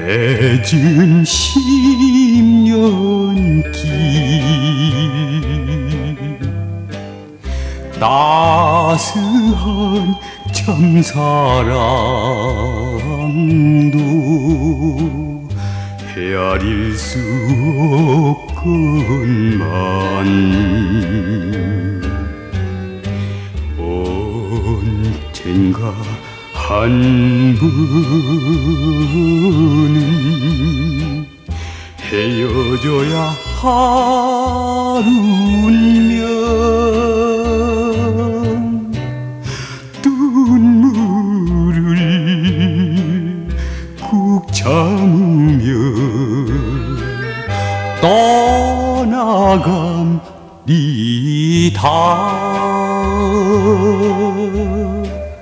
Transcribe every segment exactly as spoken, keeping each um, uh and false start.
맺은 십년길 따스한 참사랑도 헤아릴 수 없건만 언젠가 한 번은 헤어져야 하루면 눈물을 꾹 참으며 떠나갑니다.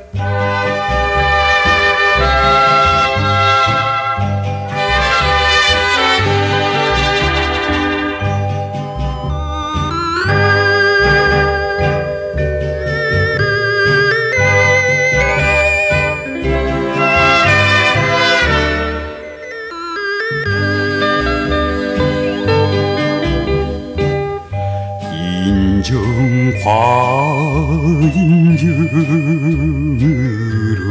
인정과 인정으로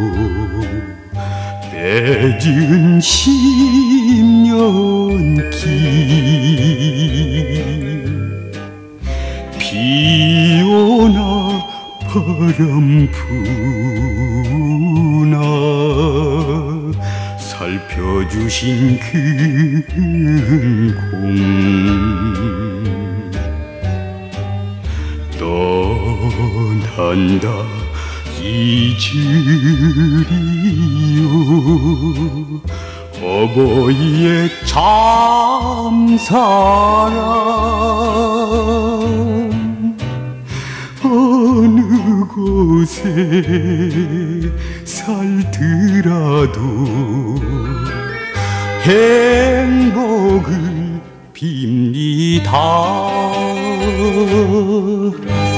맺은 십년길 비오나 바람 부나 살펴주신 그 공 떠난다 잊으리요 어버이의 참사랑 어느 곳에 살더라도 행복을 빕니다.